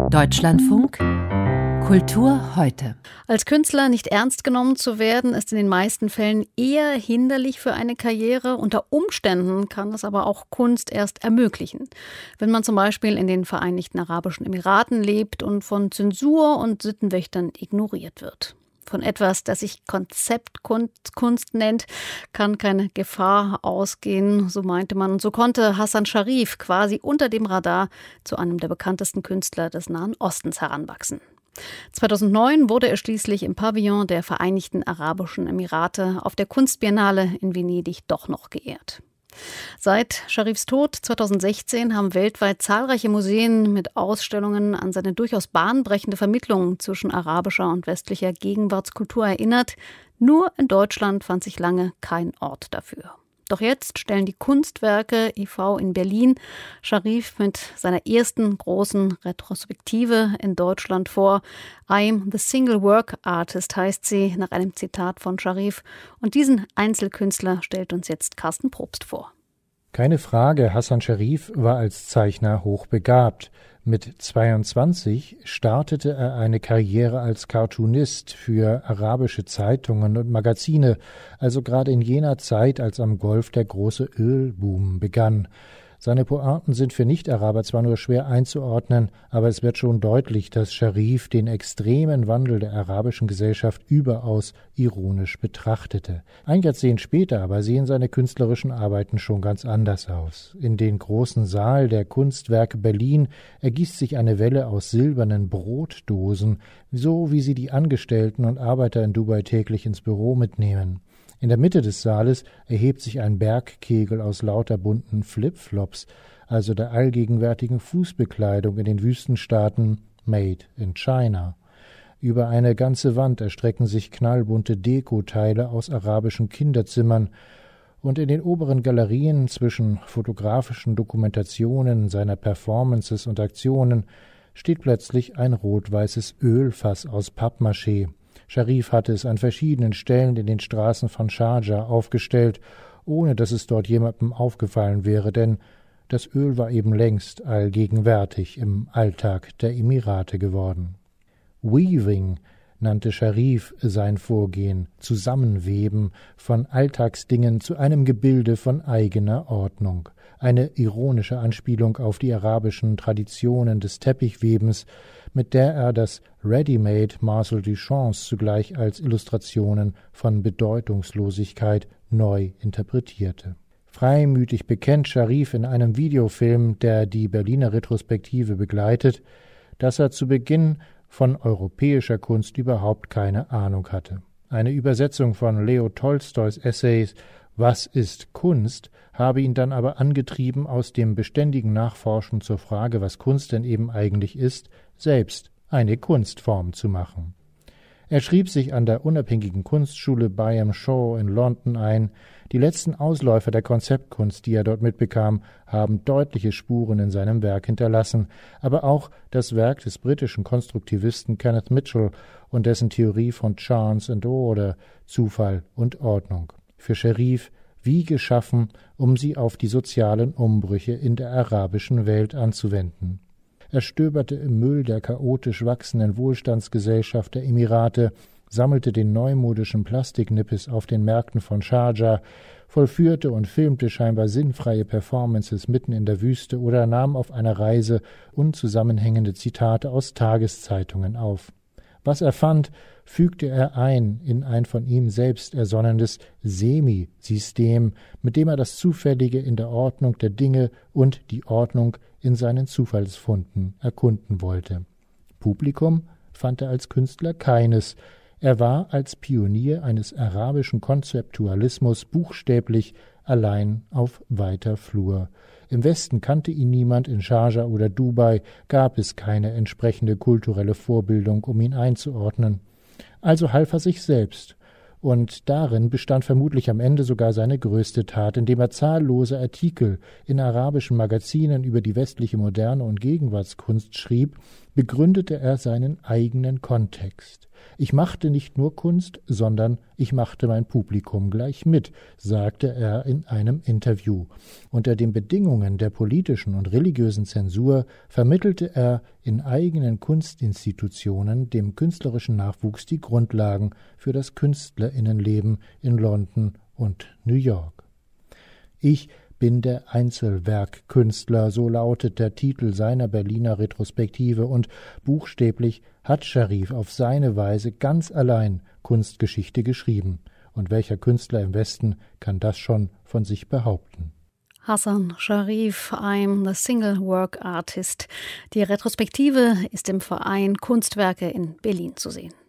Deutschlandfunk Kultur heute. Als Künstler nicht ernst genommen zu werden, ist in den meisten Fällen eher hinderlich für eine Karriere. Unter Umständen kann es aber auch Kunst erst ermöglichen. Wenn man zum Beispiel in den Vereinigten Arabischen Emiraten lebt und von Zensur und Sittenwächtern ignoriert wird. Von etwas, das sich Konzeptkunst nennt, kann keine Gefahr ausgehen, so meinte man. Und so konnte Hassan Sharif quasi unter dem Radar zu einem der bekanntesten Künstler des Nahen Ostens heranwachsen. 2009 wurde er schließlich im Pavillon der Vereinigten Arabischen Emirate auf der Kunstbiennale in Venedig doch noch geehrt. Seit Sharifs Tod 2016 haben weltweit zahlreiche Museen mit Ausstellungen an seine durchaus bahnbrechende Vermittlung zwischen arabischer und westlicher Gegenwartskultur erinnert. Nur in Deutschland fand sich lange kein Ort dafür. Doch jetzt stellen die Kunstwerke e.V. in Berlin Sharif mit seiner ersten großen Retrospektive in Deutschland vor. I'm the Single Work Artist heißt sie, nach einem Zitat von Sharif. Und diesen Einzelkünstler stellt uns jetzt Carsten Probst vor. Keine Frage, Hassan Sharif war als Zeichner hochbegabt. Mit 22 startete er eine Karriere als Cartoonist für arabische Zeitungen und Magazine, also gerade in jener Zeit, als am Golf der große Ölboom begann. Seine Pointen sind für Nicht-Araber zwar nur schwer einzuordnen, aber es wird schon deutlich, dass Sharif den extremen Wandel der arabischen Gesellschaft überaus ironisch betrachtete. Ein Jahrzehnt später aber sehen seine künstlerischen Arbeiten schon ganz anders aus. In den großen Saal der Kunstwerke Berlin ergießt sich eine Welle aus silbernen Brotdosen, so wie sie die Angestellten und Arbeiter in Dubai täglich ins Büro mitnehmen. In der Mitte des Saales erhebt sich ein Bergkegel aus lauter bunten Flipflops, also der allgegenwärtigen Fußbekleidung in den Wüstenstaaten Made in China. Über eine ganze Wand erstrecken sich knallbunte Dekoteile aus arabischen Kinderzimmern, und in den oberen Galerien zwischen fotografischen Dokumentationen seiner Performances und Aktionen steht plötzlich ein rot-weißes Ölfass aus Pappmaché. Sharif hatte es an verschiedenen Stellen in den Straßen von Sharjah aufgestellt, ohne dass es dort jemandem aufgefallen wäre, denn das Öl war eben längst allgegenwärtig im Alltag der Emirate geworden. Weaving nannte Sharif sein Vorgehen, Zusammenweben von Alltagsdingen zu einem Gebilde von eigener Ordnung. Eine ironische Anspielung auf die arabischen Traditionen des Teppichwebens, mit der er das Ready-Made Marcel Duchamps zugleich als Illustrationen von Bedeutungslosigkeit neu interpretierte. Freimütig bekennt Sharif in einem Videofilm, der die Berliner Retrospektive begleitet, dass er zu Beginn von europäischer Kunst überhaupt keine Ahnung hatte. Eine Übersetzung von Leo Tolstois Essays »Was ist Kunst?« habe ihn dann aber angetrieben, aus dem beständigen Nachforschen zur Frage, was Kunst denn eben eigentlich ist, selbst eine Kunstform zu machen. Er schrieb sich an der unabhängigen Kunstschule Byam Shaw in London ein. Die letzten Ausläufer der Konzeptkunst, die er dort mitbekam, haben deutliche Spuren in seinem Werk hinterlassen, aber auch das Werk des britischen Konstruktivisten Kenneth Mitchell und dessen Theorie von Chance and Order, Zufall und Ordnung. Für Sharif wie geschaffen, um sie auf die sozialen Umbrüche in der arabischen Welt anzuwenden. Er stöberte im Müll der chaotisch wachsenden Wohlstandsgesellschaft der Emirate, sammelte den neumodischen Plastiknippes auf den Märkten von Sharjah, vollführte und filmte scheinbar sinnfreie Performances mitten in der Wüste oder nahm auf einer Reise unzusammenhängende Zitate aus Tageszeitungen auf. Was er fand, fügte er ein in ein von ihm selbst ersonnenes Semi-System, mit dem er das Zufällige in der Ordnung der Dinge und die Ordnung in seinen Zufallsfunden erkunden wollte. Publikum fand er als Künstler keines. Er war als Pionier eines arabischen Konzeptualismus buchstäblich allein auf weiter Flur. Im Westen kannte ihn niemand, in Sharjah oder Dubai gab es keine entsprechende kulturelle Vorbildung, um ihn einzuordnen. Also half er sich selbst, und darin bestand vermutlich am Ende sogar seine größte Tat, indem er zahllose Artikel in arabischen Magazinen über die westliche Moderne und Gegenwartskunst schrieb, begründete er seinen eigenen Kontext. Ich machte nicht nur Kunst, sondern ich machte mein Publikum gleich mit, sagte er in einem Interview. Unter den Bedingungen der politischen und religiösen Zensur vermittelte er in eigenen Kunstinstitutionen dem künstlerischen Nachwuchs die Grundlagen für das KünstlerInnenleben in London und New York. Ich bin der Einzelwerkkünstler, so lautet der Titel seiner Berliner Retrospektive, und buchstäblich hat Scharif auf seine Weise ganz allein Kunstgeschichte geschrieben. Und welcher Künstler im Westen kann das schon von sich behaupten? Hasan Sharif, I'm the Single Work Artist. Die Retrospektive ist im Verein Kunstwerke in Berlin zu sehen.